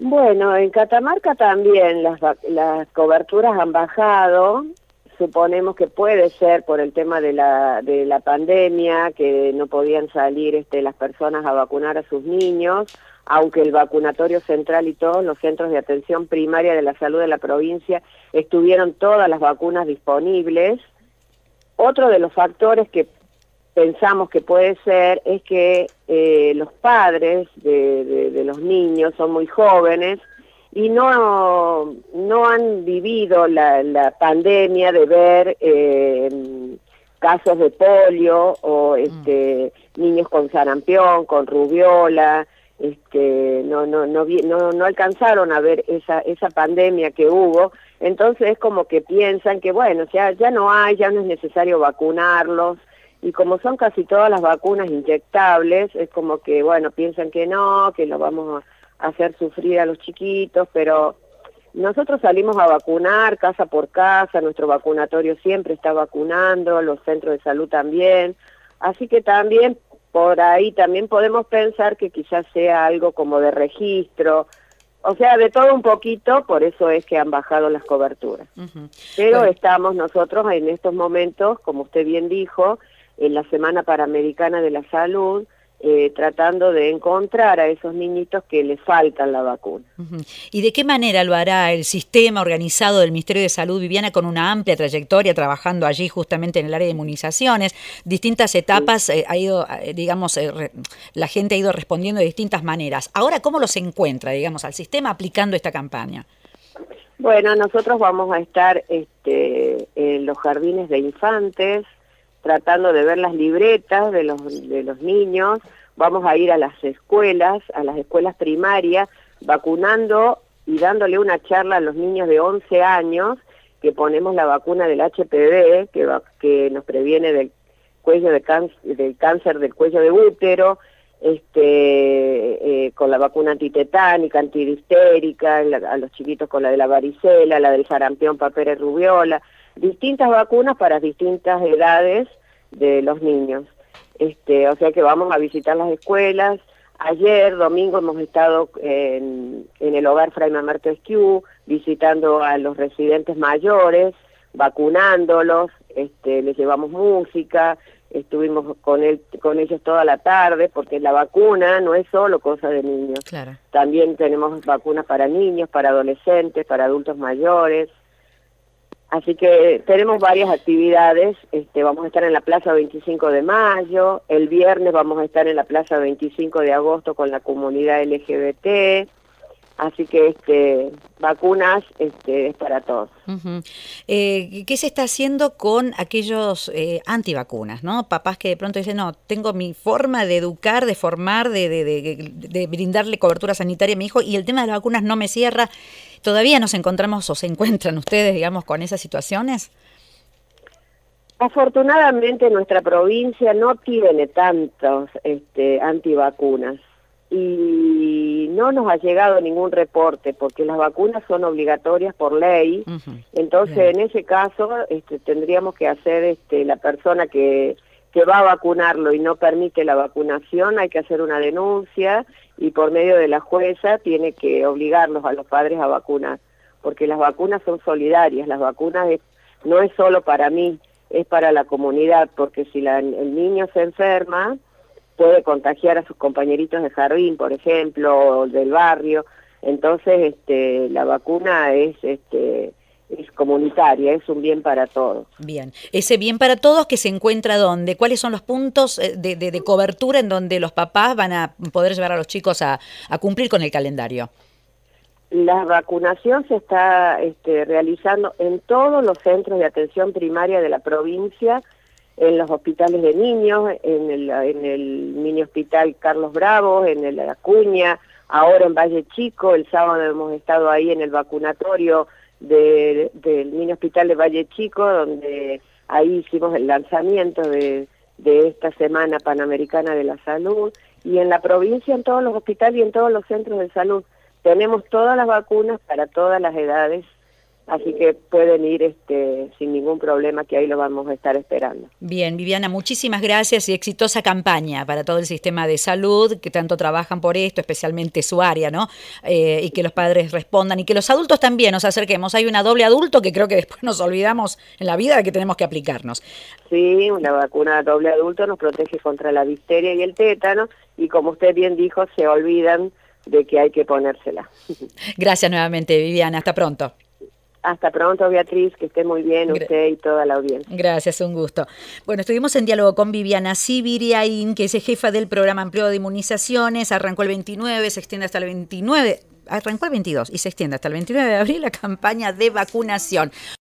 Bueno, en Catamarca también las coberturas han bajado. Suponemos que puede ser por el tema de la pandemia, que no podían salir las personas a vacunar a sus niños, aunque el vacunatorio central y todos los centros de atención primaria de la salud de la provincia estuvieron todas las vacunas disponibles. Otro de los factores que pensamos que puede ser es que los padres de los niños son muy jóvenes y no han vivido la pandemia de ver casos de polio o niños con sarampión, con rubiola. No alcanzaron a ver esa pandemia que hubo. Entonces es como que piensan que bueno, ya no es necesario vacunarlos. Y como son casi todas las vacunas inyectables, es como que, bueno, piensan que no, que lo vamos a hacer sufrir a los chiquitos, pero nosotros salimos a vacunar casa por casa, nuestro vacunatorio siempre está vacunando, los centros de salud también, así que también por ahí también podemos pensar que quizás sea algo como de registro, o sea, de todo un poquito, por eso es que han bajado las coberturas. Pero bueno, estamos nosotros en estos momentos, como usted bien dijo, en la Semana Panamericana de la Salud, tratando de encontrar a esos niñitos que les faltan la vacuna. ¿Y de qué manera lo hará el sistema organizado del Ministerio de Salud, Viviana, con una amplia trayectoria trabajando allí justamente en el área de inmunizaciones? Distintas etapas ha ido, la gente ha ido respondiendo de distintas maneras. Ahora, ¿cómo los encuentra, al sistema aplicando esta campaña? Bueno, nosotros vamos a estar en los jardines de infantes, tratando de ver las libretas de los niños, vamos a ir a las escuelas primarias, vacunando y dándole una charla a los niños de 11 años, que ponemos la vacuna del HPV, que nos previene del cáncer del cuello de útero, con la vacuna antitetánica, antidistérica, a los chiquitos con la de la varicela, la del sarampión, papera y rubiola, distintas vacunas para distintas edades de los niños. O sea que vamos a visitar las escuelas. Ayer, domingo, hemos estado en el hogar Fray Mamerto Esquiú, visitando a los residentes mayores, vacunándolos, les llevamos música, estuvimos con ellos toda la tarde, porque la vacuna no es solo cosa de niños. Claro. También tenemos vacunas para niños, para adolescentes, para adultos mayores. Así que tenemos varias actividades, vamos a estar en la Plaza 25 de Mayo, el viernes vamos a estar en la Plaza 25 de Agosto con la comunidad LGBT, así que vacunas es para todos. ¿Qué se está haciendo con aquellos antivacunas, ¿no? Papás que de pronto dicen, no, tengo mi forma de educar, de formar, de brindarle cobertura sanitaria a mi hijo y el tema de las vacunas no me cierra. ¿Todavía nos encontramos o se encuentran ustedes, con esas situaciones? Afortunadamente nuestra provincia no tiene tantos antivacunas y no nos ha llegado ningún reporte porque las vacunas son obligatorias por ley. Entonces bien, en ese caso tendríamos que hacer la persona que va a vacunarlo y no permite la vacunación, hay que hacer una denuncia y por medio de la jueza tiene que obligarlos a los padres a vacunar, porque las vacunas son solidarias, las vacunas no es solo para mí, es para la comunidad, porque si el niño se enferma, puede contagiar a sus compañeritos de jardín, por ejemplo, o del barrio. Entonces, la vacuna es comunitaria, es un bien para todos. Bien, ese bien para todos que se encuentra ¿dónde? ¿Cuáles son los puntos de cobertura en donde los papás van a poder llevar a los chicos a cumplir con el calendario? La vacunación se está realizando en todos los centros de atención primaria de la provincia, en los hospitales de niños, en el mini hospital Carlos Bravo, en el Acuña, ahora en Valle Chico. El sábado hemos estado ahí en el vacunatorio del mini hospital de Valle Chico, donde ahí hicimos el lanzamiento de esta Semana Panamericana de la Salud, y en la provincia, en todos los hospitales y en todos los centros de salud. Tenemos todas las vacunas para todas las edades, así que pueden ir sin ningún problema, que ahí lo vamos a estar esperando. Bien, Viviana, muchísimas gracias y exitosa campaña para todo el sistema de salud, que tanto trabajan por esto, especialmente su área, ¿no? Y que los padres respondan y que los adultos también nos acerquemos. Hay una doble adulto que creo que después nos olvidamos en la vida de que tenemos que aplicarnos. Sí, la vacuna doble adulto nos protege contra la difteria y el tétano, y como usted bien dijo, se olvidan de que hay que ponérsela. Gracias nuevamente, Viviana. Hasta pronto. Hasta pronto, Beatriz, que esté muy bien usted y toda la audiencia. Gracias, un gusto. Bueno, estuvimos en diálogo con Viviana Ziviriain, que es jefa del programa ampliado de inmunizaciones. Arrancó el 29, se extiende hasta el 29, arrancó el 22 y se extiende hasta el 29 de abril la campaña de vacunación.